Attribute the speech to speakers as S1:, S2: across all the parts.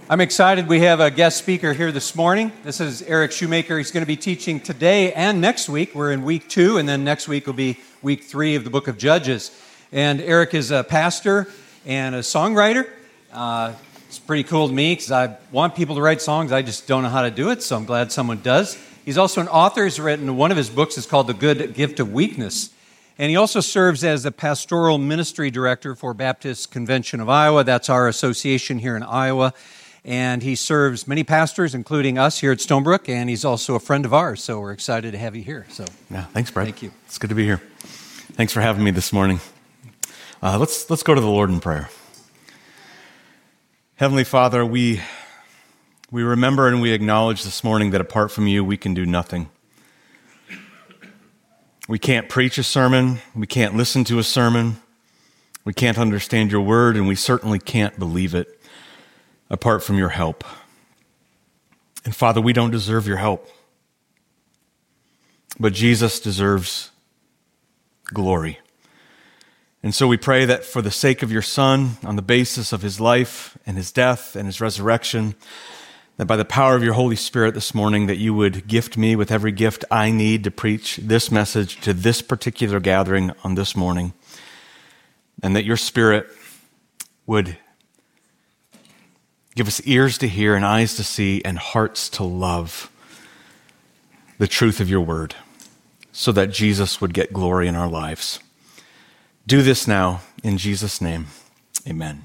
S1: I'm excited. We have a guest speaker here this morning. This is Eric Shoemaker. He's going to be teaching today and next week. We're in week 2, and then next week will be week 3 of the book of Judges. And Eric is a pastor and a songwriter. It's pretty cool to me because I want people to write songs. I just don't know how to do it, so I'm glad someone does. He's also an author. He's written one of his books is called The Good Gift of Weakness. And he also serves as the pastoral ministry director for Baptist Convention of Iowa. That's our association here in Iowa. And he serves many pastors, including us here at Stonebrook, and he's also a friend of ours, so we're excited to have you here. So,
S2: yeah, thanks, Brett.
S1: Thank you.
S2: It's good to be here. Thanks for having me this morning. Let's go to the Lord in prayer. Heavenly Father, we remember and we acknowledge this morning that apart from you, we can do nothing. We can't preach a sermon. We can't listen to a sermon. We can't understand your word, and we certainly can't believe it apart from your help. And Father, we don't deserve your help. But Jesus deserves glory. And so we pray that for the sake of your Son, on the basis of his life and his death and his resurrection, that by the power of your Holy Spirit this morning, that you would gift me with every gift I need to preach this message to this particular gathering on this morning, and that your Spirit would give us ears to hear and eyes to see and hearts to love the truth of your word, so that Jesus would get glory in our lives. Do this now in Jesus' name. Amen.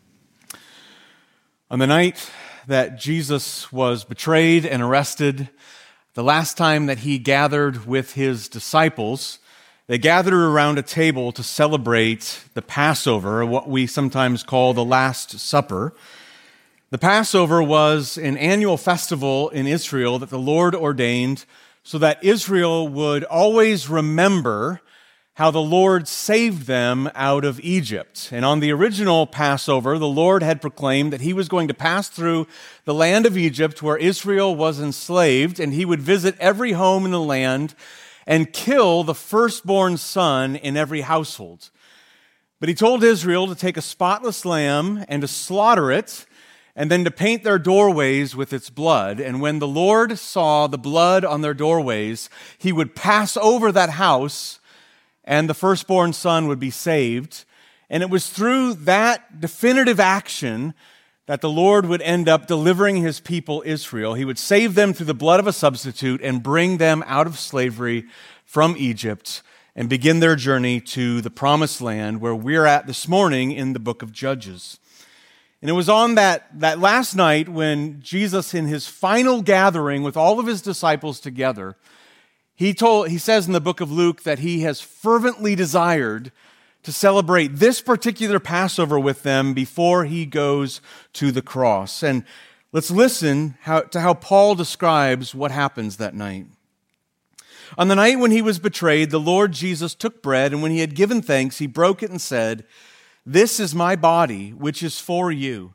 S2: On the night that Jesus was betrayed and arrested, the last time that he gathered with his disciples, they gathered around a table to celebrate the Passover, what we sometimes call the Last Supper. The Passover was an annual festival in Israel that the Lord ordained so that Israel would always remember how the Lord saved them out of Egypt. And on the original Passover, the Lord had proclaimed that he was going to pass through the land of Egypt where Israel was enslaved, and he would visit every home in the land and kill the firstborn son in every household. But he told Israel to take a spotless lamb and to slaughter it, and then to paint their doorways with its blood. And when the Lord saw the blood on their doorways, he would pass over that house, and the firstborn son would be saved. And it was through that definitive action that the Lord would end up delivering his people Israel. He would save them through the blood of a substitute and bring them out of slavery from Egypt and begin their journey to the promised land where we're at this morning in the book of Judges. And it was on that last night when Jesus, in his final gathering with all of his disciples together, he says in the book of Luke that he has fervently desired to celebrate this particular Passover with them before he goes to the cross. And let's listen to how Paul describes what happens that night. On the night when he was betrayed, the Lord Jesus took bread, and when he had given thanks, he broke it and said, "This is my body, which is for you.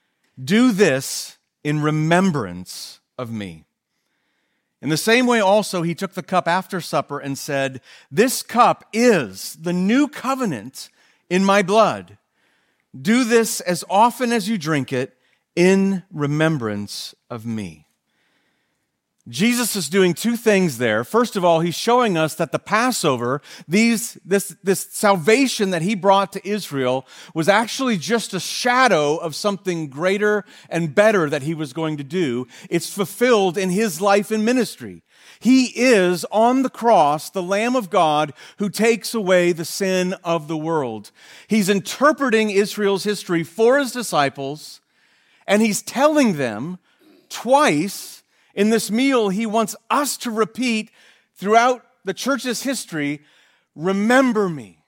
S2: Do this in remembrance of me." In the same way also, he took the cup after supper and said, "This cup is the new covenant in my blood. Do this as often as you drink it in remembrance of me." Jesus is doing two things there. First of all, he's showing us that the Passover, this salvation that he brought to Israel, was actually just a shadow of something greater and better that he was going to do. It's fulfilled in his life and ministry. He is on the cross, the Lamb of God who takes away the sin of the world. He's interpreting Israel's history for his disciples, and he's telling them twice in this meal, he wants us to repeat throughout the church's history, remember me.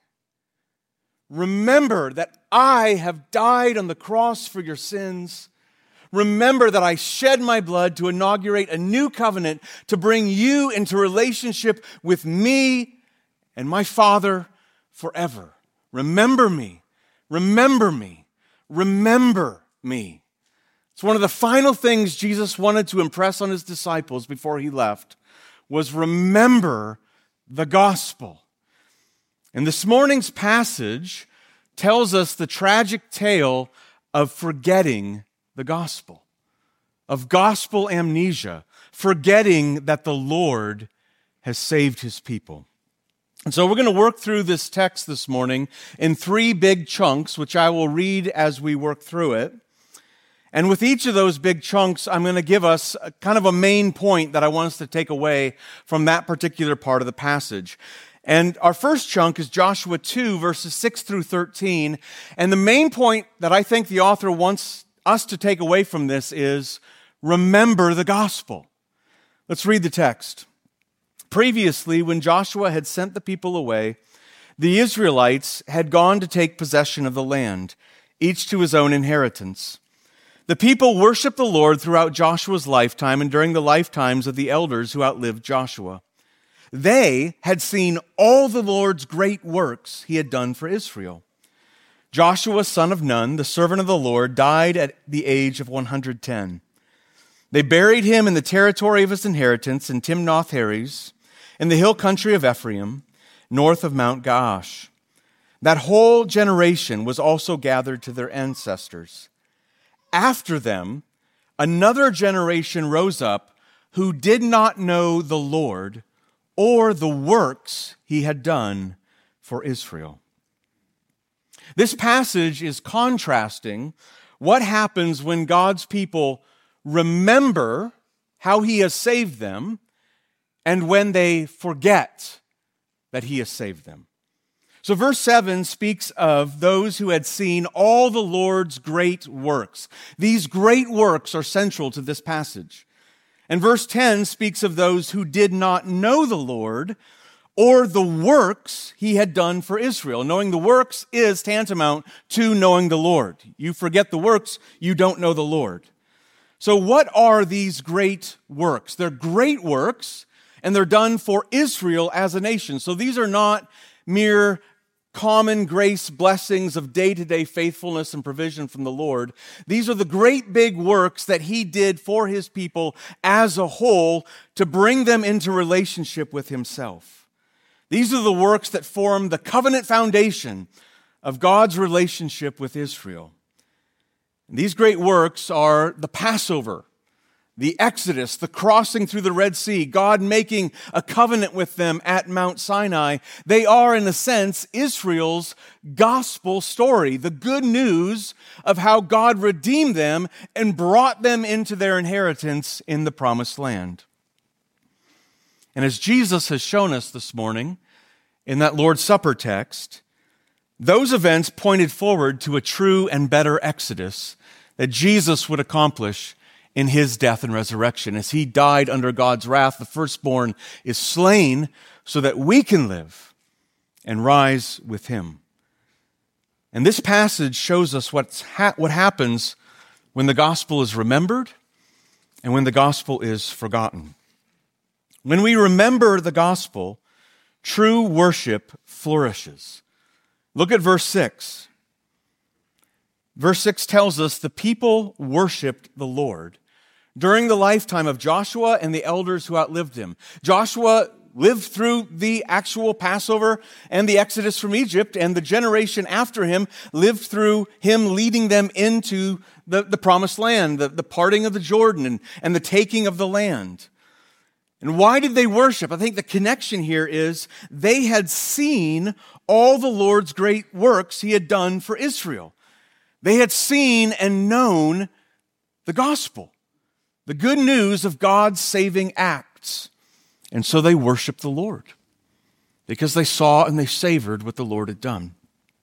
S2: Remember that I have died on the cross for your sins. Remember that I shed my blood to inaugurate a new covenant to bring you into relationship with me and my Father forever. Remember me. Remember me. Remember me. It's one of the final things Jesus wanted to impress on his disciples before he left was remember the gospel. And this morning's passage tells us the tragic tale of forgetting the gospel, of gospel amnesia, forgetting that the Lord has saved his people. And so we're going to work through this text this morning in 3 big chunks, which I will read as we work through it. And with each of those big chunks, I'm going to give us kind of a main point that I want us to take away from that particular part of the passage. And our first chunk is Joshua 2, verses 6 through 13. And the main point that I think the author wants us to take away from this is, remember the gospel. Let's read the text. Previously, when Joshua had sent the people away, the Israelites had gone to take possession of the land, each to his own inheritance. The people worshiped the Lord throughout Joshua's lifetime and during the lifetimes of the elders who outlived Joshua. They had seen all the Lord's great works he had done for Israel. Joshua, son of Nun, the servant of the Lord, died at the age of 110. They buried him in the territory of his inheritance in Timnath-Heres, in the hill country of Ephraim, north of Mount Gaash. That whole generation was also gathered to their ancestors. After them, another generation rose up who did not know the Lord or the works he had done for Israel. This passage is contrasting what happens when God's people remember how he has saved them and when they forget that he has saved them. So verse 7 speaks of those who had seen all the Lord's great works. These great works are central to this passage. And verse 10 speaks of those who did not know the Lord or the works he had done for Israel. Knowing the works is tantamount to knowing the Lord. You forget the works, you don't know the Lord. So what are these great works? They're great works, and they're done for Israel as a nation. So these are not mere common grace blessings of day-to-day faithfulness and provision from the Lord. These are the great big works that he did for his people as a whole to bring them into relationship with himself. These are the works that form the covenant foundation of God's relationship with Israel. And these great works are the Passover, the Exodus, the crossing through the Red Sea, God making a covenant with them at Mount Sinai. They are, in a sense, Israel's gospel story, the good news of how God redeemed them and brought them into their inheritance in the promised land. And as Jesus has shown us this morning in that Lord's Supper text, those events pointed forward to a true and better Exodus that Jesus would accomplish in his death and resurrection. As he died under God's wrath, the firstborn is slain so that we can live and rise with him. And this passage shows us what happens when the gospel is remembered and when the gospel is forgotten. When we remember the gospel, true worship flourishes. Look at verse 6. Verse 6 tells us the people worshiped the Lord during the lifetime of Joshua and the elders who outlived him. Joshua lived through the actual Passover and the Exodus from Egypt, and the generation after him lived through him leading them into the promised land, the parting of the Jordan and the taking of the land. And why did they worship? I think the connection here is they had seen all the Lord's great works he had done for Israel. They had seen and known the gospel, the good news of God's saving acts. And so they worshiped the Lord because they saw and they savored what the Lord had done.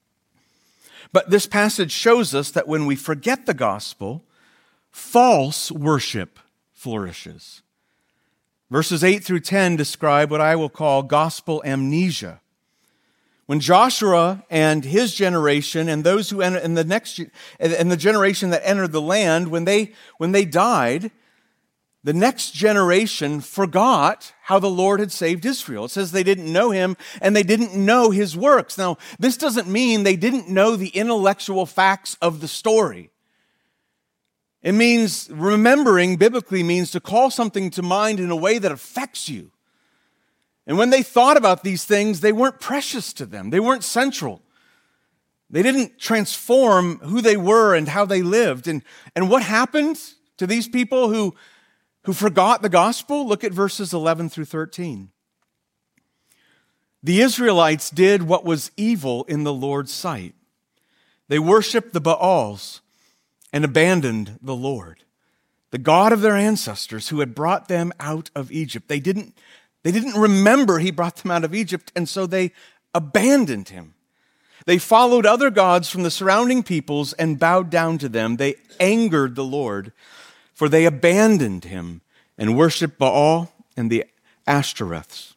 S2: But this passage shows us that when we forget the gospel, false worship flourishes. Verses 8 through 10 describe what I will call gospel amnesia. When Joshua and his generation and those who enter in the generation that entered the land, when they died, the next generation forgot how the Lord had saved Israel. It says they didn't know him and they didn't know his works. Now, this doesn't mean they didn't know the intellectual facts of the story. It means remembering biblically means to call something to mind in a way that affects you. And when they thought about these things, they weren't precious to them. They weren't central. They didn't transform who they were and how they lived. And what happened to these people who forgot the gospel? Look at verses 11 through 13. The Israelites did what was evil in the Lord's sight. They worshiped the Baals and abandoned the Lord, the God of their ancestors who had brought them out of Egypt. They didn't remember he brought them out of Egypt, and so they abandoned him. They followed other gods from the surrounding peoples and bowed down to them. They angered the Lord, for they abandoned him and worshiped Baal and the Ashtoreths.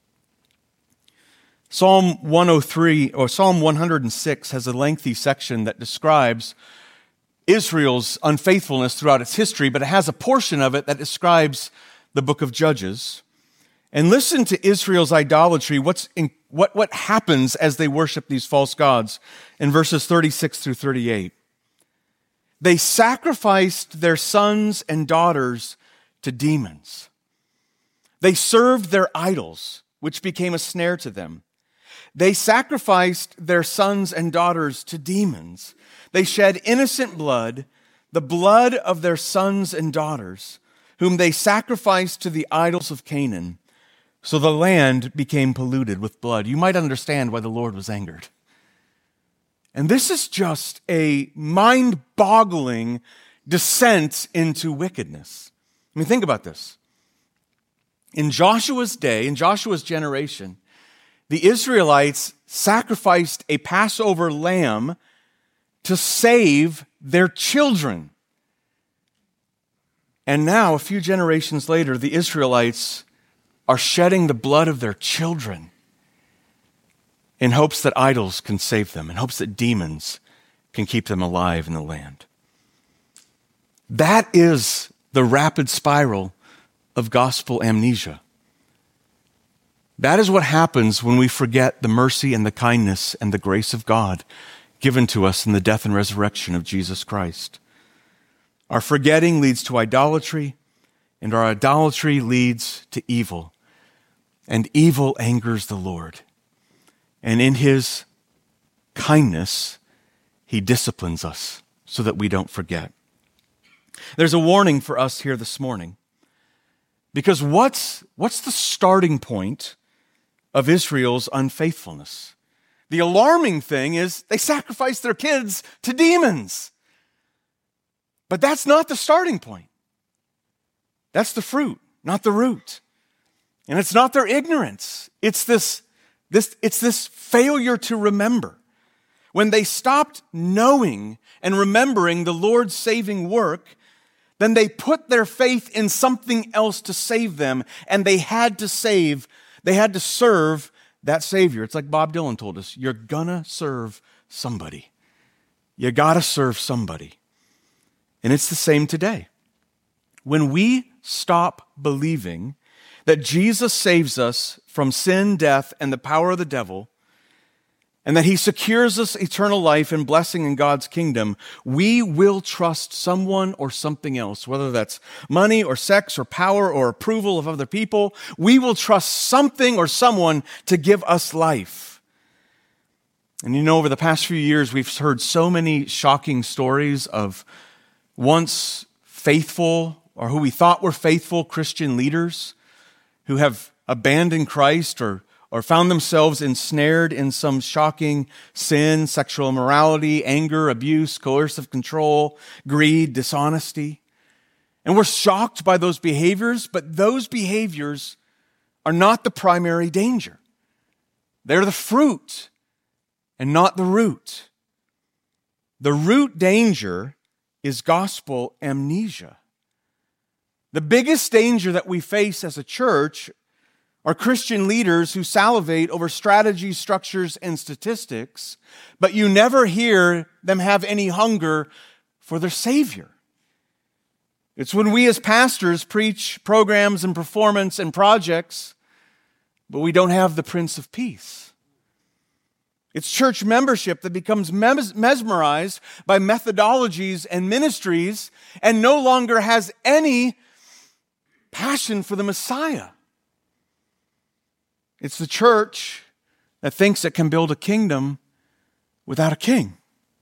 S2: Psalm 103 or Psalm 106 has a lengthy section that describes Israel's unfaithfulness throughout its history, but it has a portion of it that describes the book of Judges. And listen to Israel's idolatry, what happens as they worship these false gods in verses 36 through 38. They sacrificed their sons and daughters to demons. They served their idols, which became a snare to them. They sacrificed their sons and daughters to demons. They shed innocent blood, the blood of their sons and daughters, whom they sacrificed to the idols of Canaan. So the land became polluted with blood. You might understand why the Lord was angered. And this is just a mind-boggling descent into wickedness. I mean, think about this. In Joshua's day, in Joshua's generation, the Israelites sacrificed a Passover lamb to save their children. And now, a few generations later, the Israelites are shedding the blood of their children in hopes that idols can save them, in hopes that demons can keep them alive in the land. That is the rapid spiral of gospel amnesia. That is what happens when we forget the mercy and the kindness and the grace of God given to us in the death and resurrection of Jesus Christ. Our forgetting leads to idolatry, and our idolatry leads to evil. And evil angers the Lord. And in his kindness, he disciplines us so that we don't forget. There's a warning for us here this morning. Because what's the starting point of Israel's unfaithfulness? The alarming thing is they sacrificed their kids to demons. But that's not the starting point. That's the fruit, not the root. And it's not their ignorance. It's this failure to remember. When they stopped knowing and remembering the Lord's saving work, then they put their faith in something else to save them, and they had to serve that Savior. It's like Bob Dylan told us, you're gonna serve somebody. You gotta serve somebody. And it's the same today. When we stop believing that Jesus saves us from sin, death, and the power of the devil, and that he secures us eternal life and blessing in God's kingdom, we will trust someone or something else, whether that's money or sex or power or approval of other people. We will trust something or someone to give us life. And you know, over the past few years, we've heard so many shocking stories of once faithful or who we thought were faithful Christian leaders who have abandoned Christ or found themselves ensnared in some shocking sin, sexual immorality, anger, abuse, coercive control, greed, dishonesty. And we're shocked by those behaviors, but those behaviors are not the primary danger. They're the fruit and not the root. The root danger is gospel amnesia. The biggest danger that we face as a church are Christian leaders who salivate over strategies, structures, and statistics, but you never hear them have any hunger for their Savior. It's when we as pastors preach programs and performance and projects, but we don't have the Prince of Peace. It's church membership that becomes mesmerized by methodologies and ministries and no longer has any passion for the Messiah. It's the church that thinks it can build a kingdom without a king.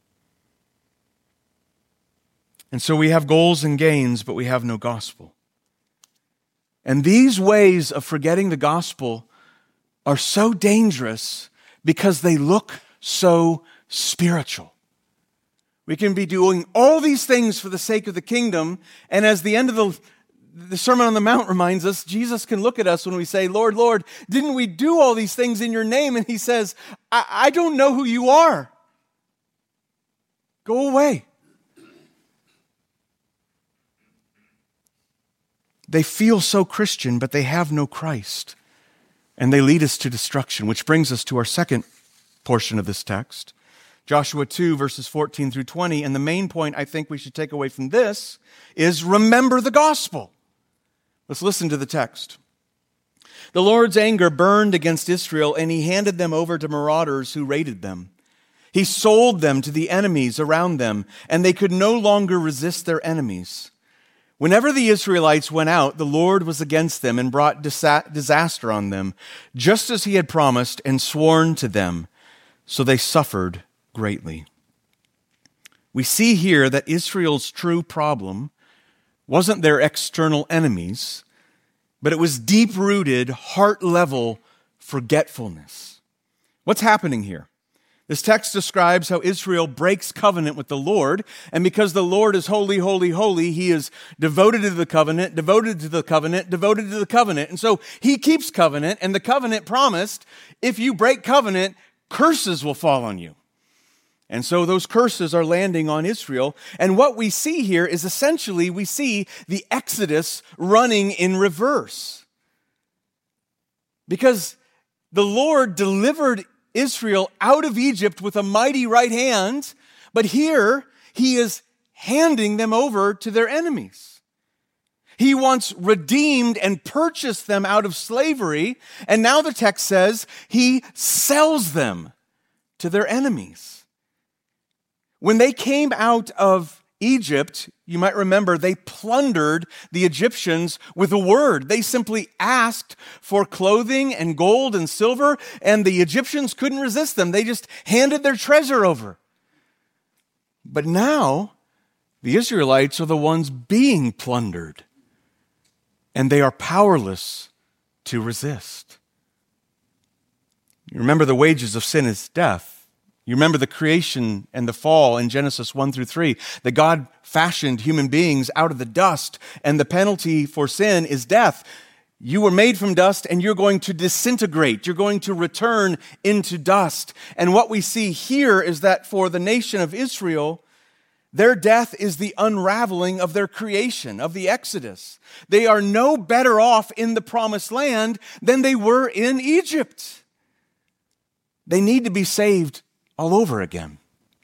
S2: And so we have goals and gains, but we have no gospel. And these ways of forgetting the gospel are so dangerous because they look so spiritual. We can be doing all these things for the sake of the kingdom, and as the end of the Sermon on the Mount reminds us, Jesus can look at us when we say, Lord, Lord, didn't we do all these things in your name? And he says, I don't know who you are. Go away. They feel so Christian, but they have no Christ. And they lead us to destruction, which brings us to our second portion of this text. Joshua 2, verses 14 through 20. And the main point I think we should take away from this is remember the gospel. Let's listen to the text. The Lord's anger burned against Israel, and he handed them over to marauders who raided them. He sold them to the enemies around them, and they could no longer resist their enemies. Whenever the Israelites went out, the Lord was against them and brought disaster on them, just as he had promised and sworn to them. So they suffered greatly. We see here that Israel's true problem wasn't their external enemies, but it was deep-rooted, heart-level forgetfulness. What's happening here? This text describes how Israel breaks covenant with the Lord, and because the Lord is holy, holy, holy, he is devoted to the covenant, devoted to the covenant, devoted to the covenant. And so he keeps covenant, and the covenant promised, if you break covenant, curses will fall on you. And so those curses are landing on Israel. And what we see here is essentially we see the Exodus running in reverse. Because the Lord delivered Israel out of Egypt with a mighty right hand, but here he is handing them over to their enemies. He once redeemed and purchased them out of slavery, and now the text says he sells them to their enemies. When they came out of Egypt, you might remember, they plundered the Egyptians with a word. They simply asked for clothing and gold and silver, and the Egyptians couldn't resist them. They just handed their treasure over. But now, the Israelites are the ones being plundered, and they are powerless to resist. You remember the wages of sin is death. You remember the creation and the fall in Genesis 1 through 3, that God fashioned human beings out of the dust, and the penalty for sin is death. You were made from dust, and you're going to disintegrate. You're going to return into dust. And what we see here is that for the nation of Israel, their death is the unraveling of their creation, of the Exodus. They are no better off in the promised land than they were in Egypt. They need to be saved all over again.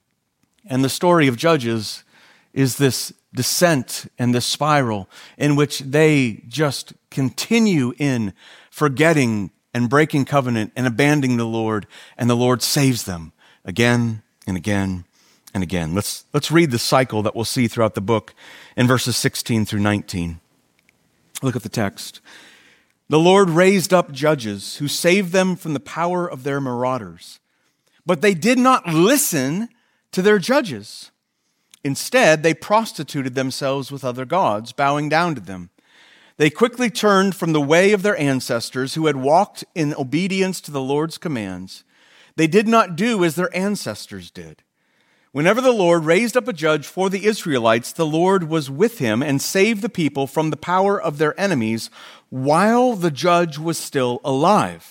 S2: And the story of Judges is this descent and this spiral in which they just continue in forgetting and breaking covenant and abandoning the Lord, and the Lord saves them again and again and again. Let's read the cycle that we'll see throughout the book in verses 16 through 19. Look at the text. The Lord raised up judges who saved them from the power of their marauders. But they did not listen to their judges. Instead, they prostituted themselves with other gods, bowing down to them. They quickly turned from the way of their ancestors who had walked in obedience to the Lord's commands. They did not do as their ancestors did. Whenever the Lord raised up a judge for the Israelites, the Lord was with him and saved the people from the power of their enemies while the judge was still alive.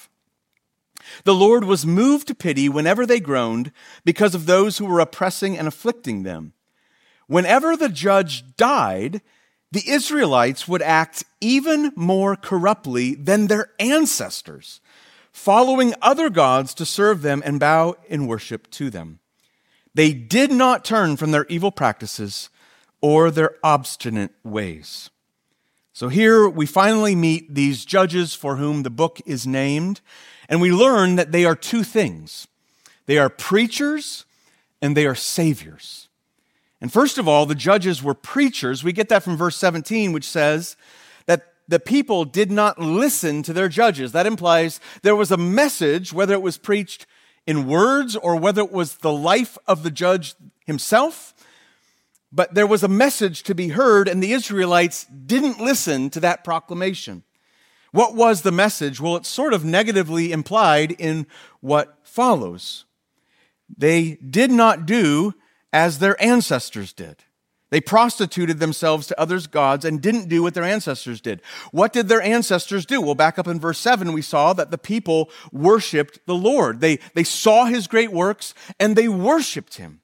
S2: The Lord was moved to pity whenever they groaned because of those who were oppressing and afflicting them. Whenever the judge died, the Israelites would act even more corruptly than their ancestors, following other gods to serve them and bow in worship to them. They did not turn from their evil practices or their obstinate ways. So here we finally meet these judges for whom the book is named, and we learn that they are two things. They are preachers and they are saviors. And first of all, the judges were preachers. We get that from verse 17, which says that the people did not listen to their judges. That implies there was a message, whether it was preached in words or whether it was the life of the judge himself. But there was a message to be heard, and the Israelites didn't listen to that proclamation. What was the message? Well, it's sort of negatively implied in what follows. They did not do as their ancestors did. They prostituted themselves to others' gods and didn't do what their ancestors did. What did their ancestors do? Well, back up in verse 7, we saw that the people worshiped the Lord. They saw his great works and they worshiped him.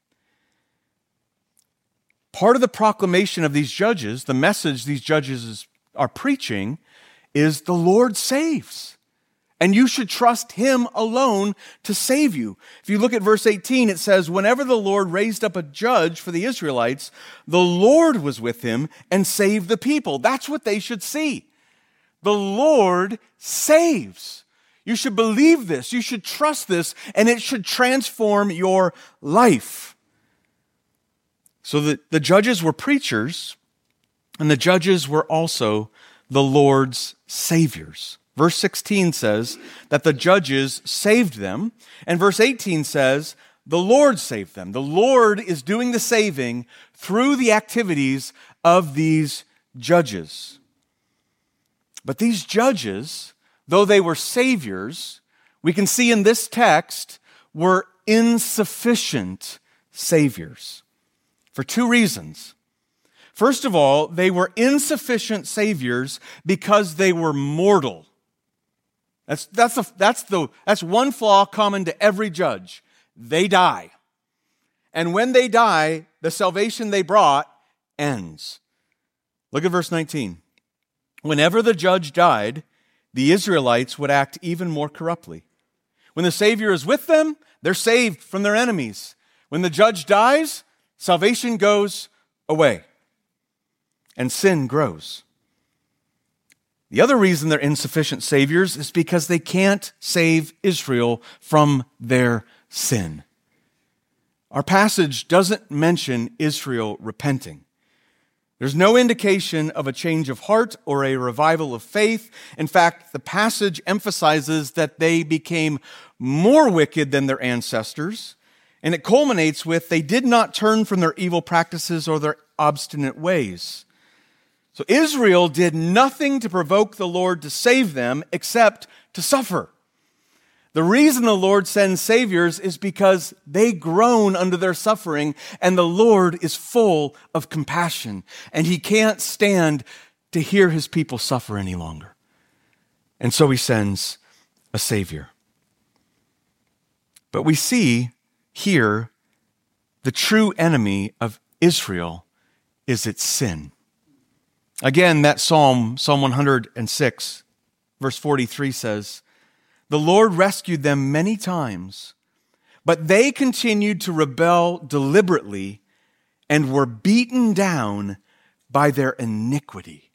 S2: Part of the proclamation of these judges, the message these judges are preaching, is the Lord saves. And you should trust him alone to save you. If you look at verse 18, it says, whenever the Lord raised up a judge for the Israelites, the Lord was with him and saved the people. That's what they should see. The Lord saves. You should believe this. You should trust this, and it should transform your life. So the judges were preachers, and the judges were also the Lord's saviors. Verse 16 says that the judges saved them, and verse 18 says the Lord saved them. The Lord is doing the saving through the activities of these judges. But these judges, though they were saviors, we can see in this text, were insufficient saviors for two reasons. First of all, they were insufficient saviors because they were mortal. That's one flaw common to every judge. They die. And when they die, the salvation they brought ends. Look at verse 19. Whenever the judge died, the Israelites would act even more corruptly. When the Savior is with them, they're saved from their enemies. When the judge dies, salvation goes away, and sin grows. The other reason they're insufficient saviors is because they can't save Israel from their sin. Our passage doesn't mention Israel repenting. There's no indication of a change of heart or a revival of faith. In fact, the passage emphasizes that they became more wicked than their ancestors, and it culminates with they did not turn from their evil practices or their obstinate ways. So Israel did nothing to provoke the Lord to save them except to suffer. The reason the Lord sends saviors is because they groan under their suffering, and the Lord is full of compassion, and he can't stand to hear his people suffer any longer. And so he sends a savior. But we see here the true enemy of Israel is its sin. Again, that Psalm 106, verse 43 says, "The Lord rescued them many times, but they continued to rebel deliberately and were beaten down by their iniquity."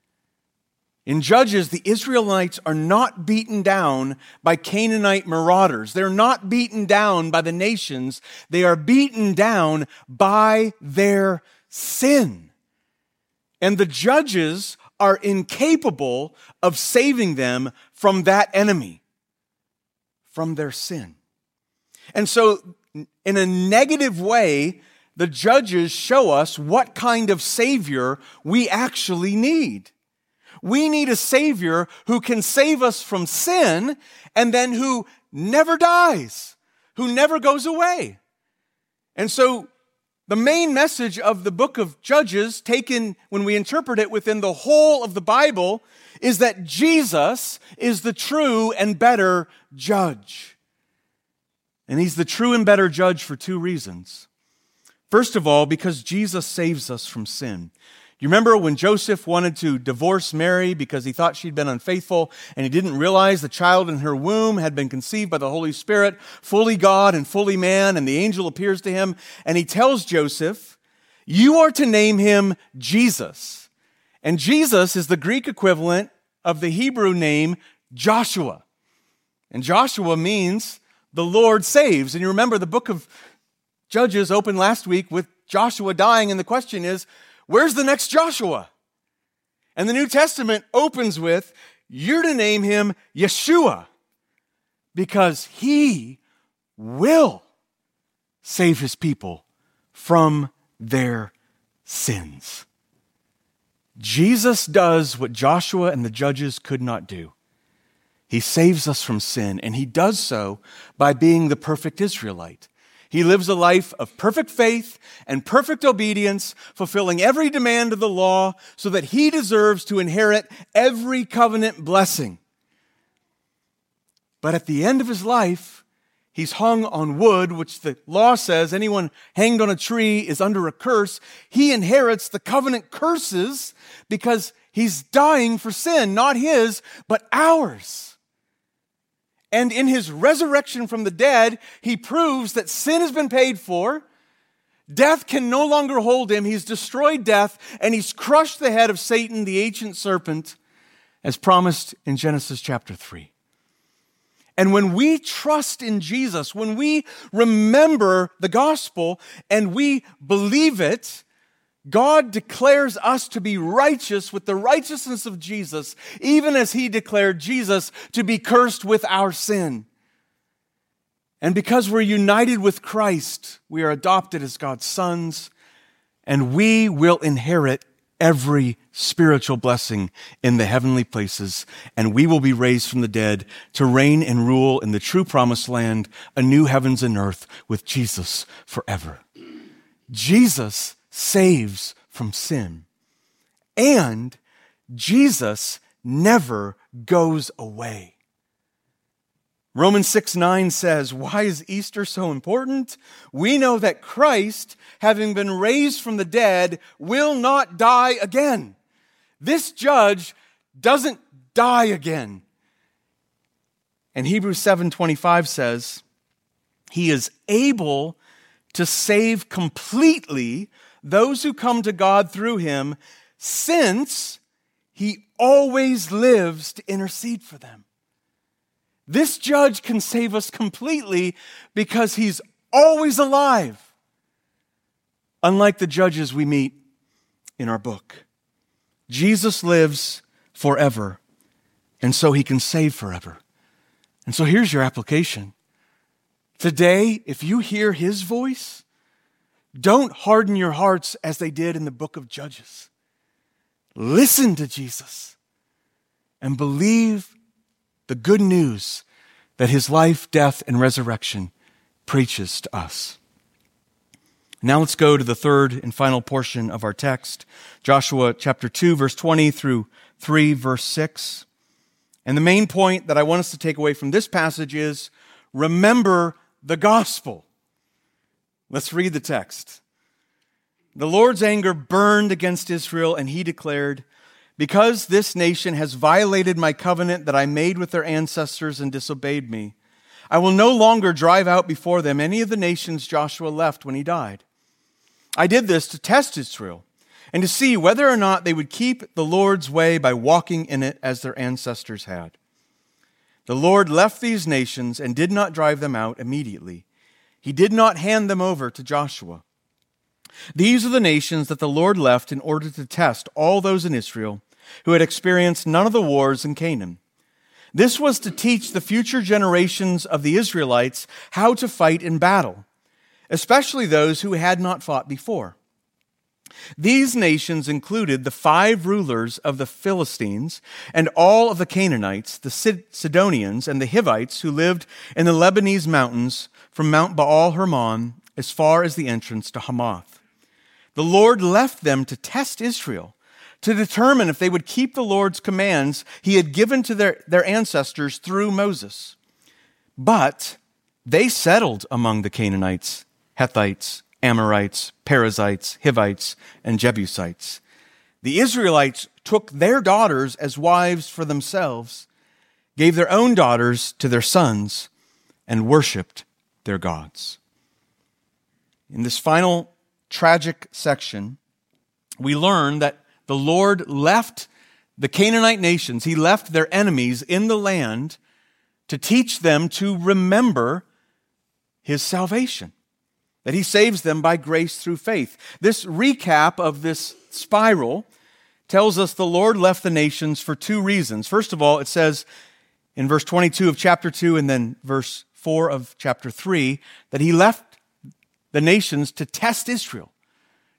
S2: In Judges, the Israelites are not beaten down by Canaanite marauders. They're not beaten down by the nations. They are beaten down by their sin. And the judges are incapable of saving them from that enemy, from their sin. And so, in a negative way, the judges show us what kind of Savior we actually need. We need a Savior who can save us from sin and then who never dies, who never goes away. And so the main message of the book of Judges, taken when we interpret it within the whole of the Bible, is that Jesus is the true and better judge. And he's the true and better judge for two reasons. First of all, because Jesus saves us from sin. You remember when Joseph wanted to divorce Mary because he thought she'd been unfaithful, and he didn't realize the child in her womb had been conceived by the Holy Spirit, fully God and fully man, and the angel appears to him, and he tells Joseph, "You are to name him Jesus." And Jesus is the Greek equivalent of the Hebrew name Joshua. And Joshua means the Lord saves. And you remember the book of Judges opened last week with Joshua dying, and the question is, where's the next Joshua? And the New Testament opens with, you're to name him Yeshua, because he will save his people from their sins. Jesus does what Joshua and the judges could not do. He saves us from sin, and he does so by being the perfect Israelite. He lives a life of perfect faith and perfect obedience, fulfilling every demand of the law so that he deserves to inherit every covenant blessing. But at the end of his life, he's hung on wood, which the law says anyone hanged on a tree is under a curse. He inherits the covenant curses because he's dying for sin, not his, but ours. And in his resurrection from the dead, he proves that sin has been paid for. Death can no longer hold him. He's destroyed death, and he's crushed the head of Satan, the ancient serpent, as promised in Genesis chapter 3. And when we trust in Jesus, when we remember the gospel and we believe it, God declares us to be righteous with the righteousness of Jesus, even as he declared Jesus to be cursed with our sin. And because we're united with Christ, we are adopted as God's sons, and we will inherit every spiritual blessing in the heavenly places, and we will be raised from the dead to reign and rule in the true promised land, a new heavens and earth with Jesus forever. Jesus saves from sin. And Jesus never goes away. Romans 6:9 says, why is Easter so important? We know that Christ, having been raised from the dead, will not die again. This judge doesn't die again. And Hebrews 7:25 says, he is able to save completely those who come to God through him, since he always lives to intercede for them. This judge can save us completely because he's always alive, unlike the judges we meet in our book. Jesus lives forever, and so he can save forever. And so here's your application. Today, if you hear his voice, don't harden your hearts as they did in the book of Judges. Listen to Jesus and believe the good news that his life, death, and resurrection preaches to us. Now let's go to the third and final portion of our text, Joshua chapter 2, verse 20 through 3, verse 6. And the main point that I want us to take away from this passage is, remember the gospel. Let's read the text. The Lord's anger burned against Israel, and he declared, because this nation has violated my covenant that I made with their ancestors and disobeyed me, I will no longer drive out before them any of the nations Joshua left when he died. I did this to test Israel and to see whether or not they would keep the Lord's way by walking in it as their ancestors had. The Lord left these nations and did not drive them out immediately. He did not hand them over to Joshua. These are the nations that the Lord left in order to test all those in Israel who had experienced none of the wars in Canaan. This was to teach the future generations of the Israelites how to fight in battle, especially those who had not fought before. These nations included the 5 rulers of the Philistines and all of the Canaanites, the Sidonians, and the Hivites who lived in the Lebanese mountains from Mount Baal Hermon as far as the entrance to Hamath. The Lord left them to test Israel, to determine if they would keep the Lord's commands he had given to their ancestors through Moses. But they settled among the Canaanites, Hittites, Amorites, Perizzites, Hivites, and Jebusites. The Israelites took their daughters as wives for themselves, gave their own daughters to their sons, and worshiped their gods. In this final tragic section, we learn that the Lord left the Canaanite nations, he left their enemies in the land to teach them to remember his salvation, that he saves them by grace through faith. This recap of this spiral tells us the Lord left the nations for 2 reasons. First of all, it says in verse 22 of chapter 2 and then verse 4 of chapter 3 that he left the nations to test Israel,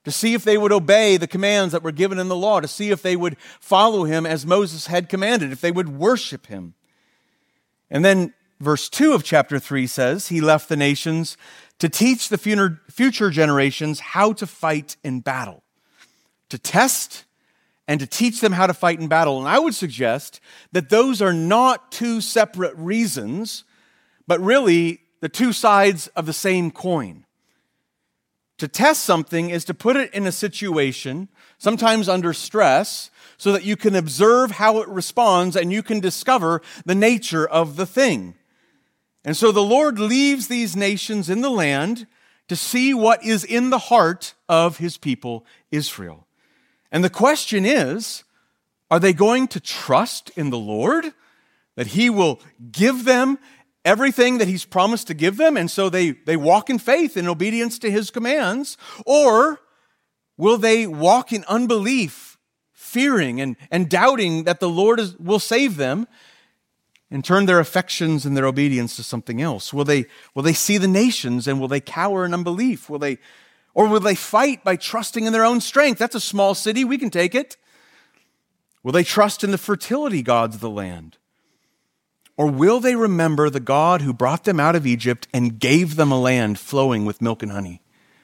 S2: to see if they would obey the commands that were given in the law, to see if they would follow him as Moses had commanded, if they would worship him. And then verse 2 of chapter 3 says, he left the nations to teach the future generations how to fight in battle, to test and to teach them how to fight in battle. And I would suggest that those are not two separate reasons, but really the two sides of the same coin. To test something is to put it in a situation, sometimes under stress, so that you can observe how it responds and you can discover the nature of the thing. And so the Lord leaves these nations in the land to see what is in the heart of his people, Israel. And the question is, are they going to trust in the Lord, that he will give them everything that he's promised to give them, and so they walk in faith in obedience to his commands? Or will they walk in unbelief, fearing and doubting that the Lord will save them, and turn their affections and their obedience to something else? Will they see the nations and will they cower in unbelief? Or will they fight by trusting in their own strength? That's a small city, we can take it. Will they trust in the fertility gods of the land? Or will they remember the God who brought them out of Egypt and gave them a land flowing with milk and honey?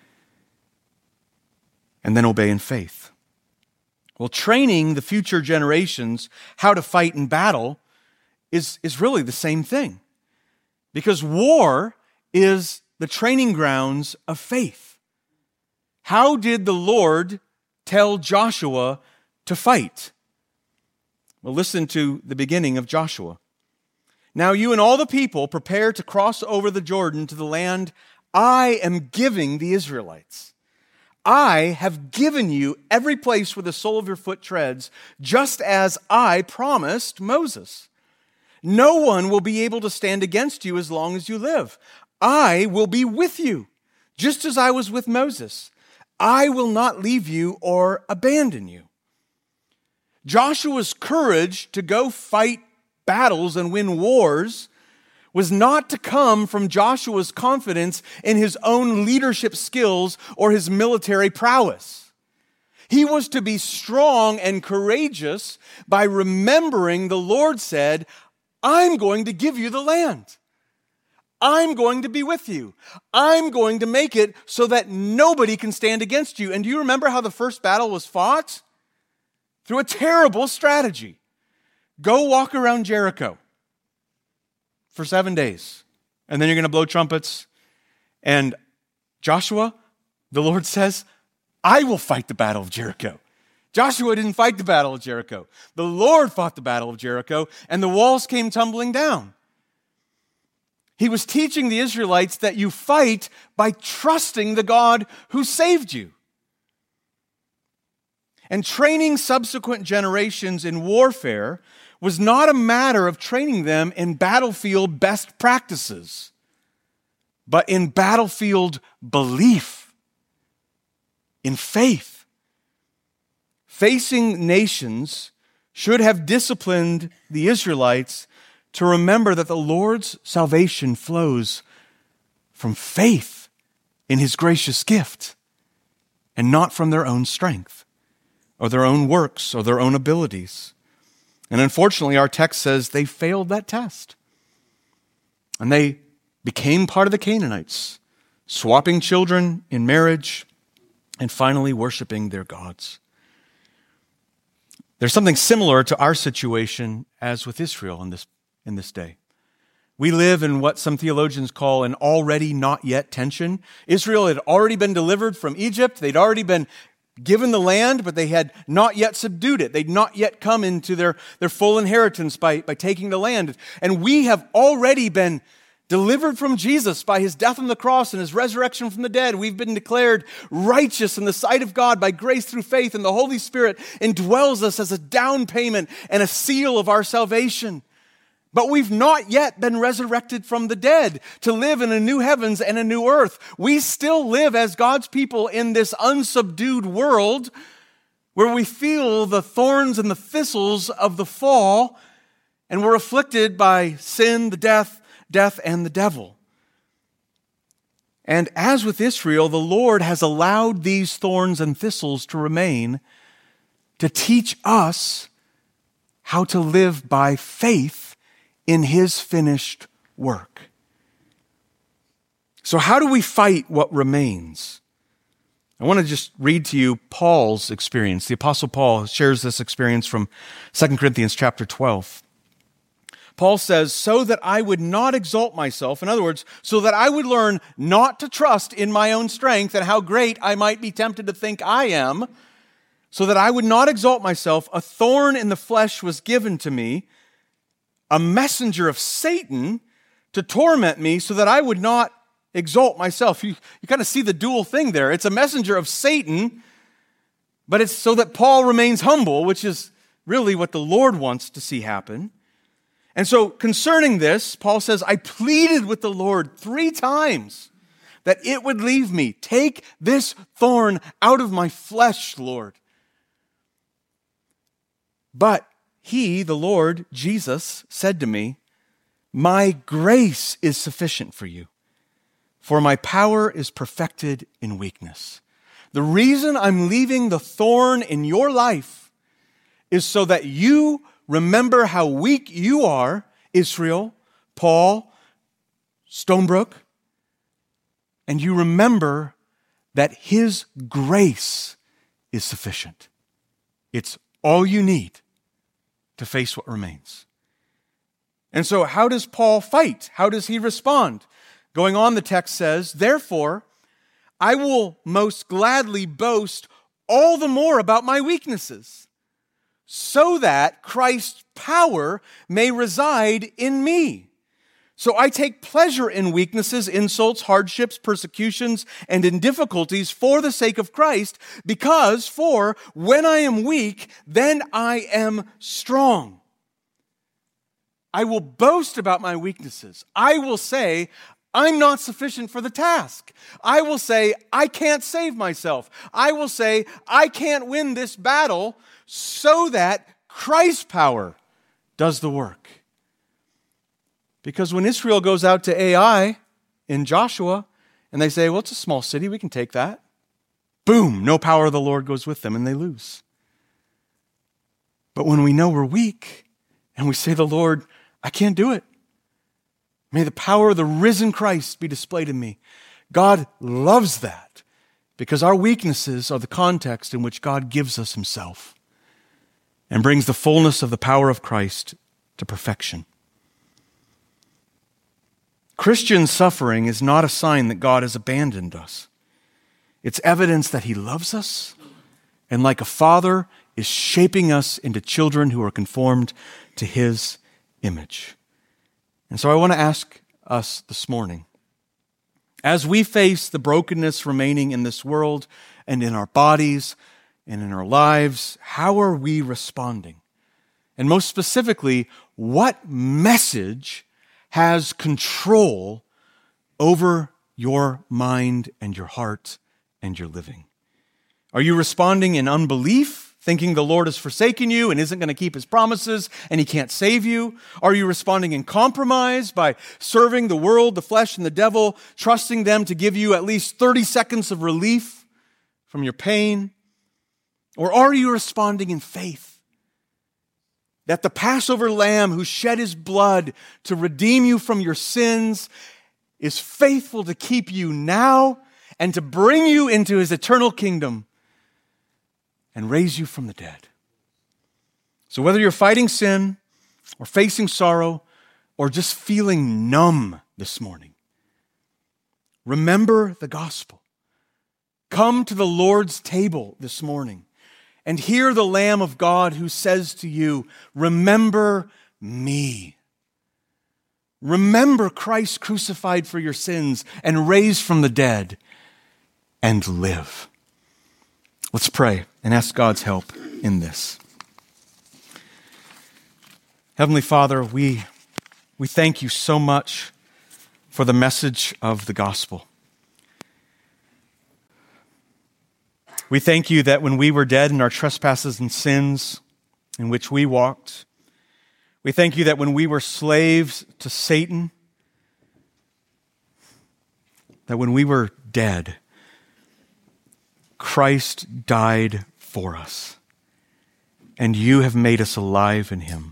S2: And then obey in faith. Well, training the future generations how to fight in battle is really the same thing. Because war is the training grounds of faith. How did the Lord tell Joshua to fight? Well, listen to the beginning of Joshua. Now you and all the people prepare to cross over the Jordan to the land I am giving the Israelites. I have given you every place where the sole of your foot treads, just as I promised Moses. No one will be able to stand against you as long as you live. I will be with you, just as I was with Moses. I will not leave you or abandon you. Joshua's courage to go fight battles and win wars was not to come from Joshua's confidence in his own leadership skills or his military prowess. He was to be strong and courageous by remembering the Lord said, I'm going to give you the land. I'm going to be with you. I'm going to make it so that nobody can stand against you. And do you remember how the first battle was fought? Through a terrible strategy. Go walk around Jericho for 7 days, and then you're going to blow trumpets. And Joshua, the Lord says, I will fight the battle of Jericho. Joshua didn't fight the battle of Jericho. The Lord fought the battle of Jericho, and the walls came tumbling down. He was teaching the Israelites that you fight by trusting the God who saved you. And training subsequent generations in warfare was not a matter of training them in battlefield best practices, but in battlefield belief, in faith. Facing nations should have disciplined the Israelites to remember that the Lord's salvation flows from faith in his gracious gift and not from their own strength or their own works or their own abilities. And unfortunately, our text says they failed that test. And they became part of the Canaanites, swapping children in marriage and finally worshiping their gods. There's something similar to our situation as with Israel in this day. We live in what some theologians call an already not yet tension. Israel had already been delivered from Egypt. They'd already been given the land, but they had not yet subdued it. They'd not yet come into their full inheritance by taking the land. And we have already been delivered from Jesus by his death on the cross and his resurrection from the dead. We've been declared righteous in the sight of God by grace through faith, and the Holy Spirit indwells us as a down payment and a seal of our salvation. But we've not yet been resurrected from the dead to live in a new heavens and a new earth. We still live as God's people in this unsubdued world where we feel the thorns and the thistles of the fall, and we're afflicted by sin, the death and the devil. And as with Israel, the Lord has allowed these thorns and thistles to remain to teach us how to live by faith in His finished work. So how do we fight what remains? I want to just read to you Paul's experience. The Apostle Paul shares this experience from 2 Corinthians chapter 12. Paul says, so that I would not exalt myself, in other words, so that I would learn not to trust in my own strength and how great I might be tempted to think I am, so that I would not exalt myself, a thorn in the flesh was given to me, a messenger of Satan to torment me so that I would not exalt myself. You kind of see the dual thing there. It's a messenger of Satan, but it's so that Paul remains humble, which is really what the Lord wants to see happen. And so concerning this, Paul says, I pleaded with the Lord 3 times that it would leave me. Take this thorn out of my flesh, Lord. But He, the Lord, Jesus, said to me, my grace is sufficient for you, for my power is perfected in weakness. The reason I'm leaving the thorn in your life is so that you remember how weak you are, Israel, Paul, Stonebrook, and you remember that His grace is sufficient. It's all you need to face what remains. And so how does Paul fight? How does he respond? Going on, the text says, therefore, I will most gladly boast all the more about my weaknesses, so that Christ's power may reside in me. So I take pleasure in weaknesses, insults, hardships, persecutions, and in difficulties for the sake of Christ, because for when I am weak, then I am strong. I will boast about my weaknesses. I will say, I'm not sufficient for the task. I will say, I can't save myself. I will say, I can't win this battle, so that Christ's power does the work. Because when Israel goes out to Ai in Joshua, and they say, well, it's a small city, we can take that. Boom, no power of the Lord goes with them, and they lose. But when we know we're weak, and we say, the Lord, I can't do it. May the power of the risen Christ be displayed in me. God loves that, because our weaknesses are the context in which God gives us Himself and brings the fullness of the power of Christ to perfection. Christian suffering is not a sign that God has abandoned us. It's evidence that He loves us, and like a father, is shaping us into children who are conformed to His image. And so I want to ask us this morning, as we face the brokenness remaining in this world and in our bodies and in our lives, how are we responding? And most specifically, what message has control over your mind and your heart and your living? Are you responding in unbelief, thinking the Lord has forsaken you and isn't going to keep His promises and He can't save you? Are you responding in compromise by serving the world, the flesh, and the devil, trusting them to give you at least 30 seconds of relief from your pain? Or are you responding in faith that the Passover lamb who shed His blood to redeem you from your sins is faithful to keep you now and to bring you into His eternal kingdom and raise you from the dead? So whether you're fighting sin or facing sorrow or just feeling numb this morning, remember the gospel. Come to the Lord's table this morning and hear the Lamb of God who says to you, remember me. Remember Christ crucified for your sins and raised from the dead, and live. Let's pray and ask God's help in this. Heavenly Father, we thank you so much for the message of the gospel. We thank you that when we were dead in our trespasses and sins in which we walked, we thank you that when we were slaves to Satan, that when we were dead, Christ died for us, and you have made us alive in him.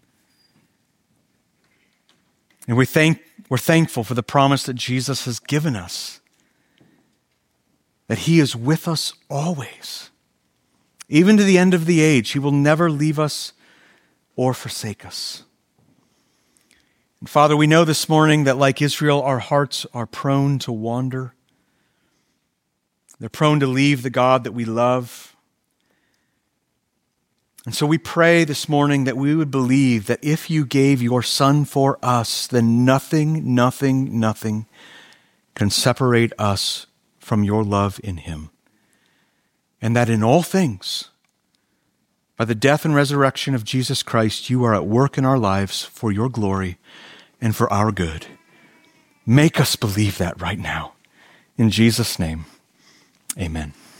S2: And we're thankful for the promise that Jesus has given us, that he is with us always. Even to the end of the age, he will never leave us or forsake us. And Father, we know this morning that like Israel, our hearts are prone to wander. They're prone to leave the God that we love. And so we pray this morning that we would believe that if you gave your Son for us, then nothing can separate us from your love in him. And that in all things, by the death and resurrection of Jesus Christ, you are at work in our lives for your glory and for our good. Make us believe that right now. In Jesus' name, amen.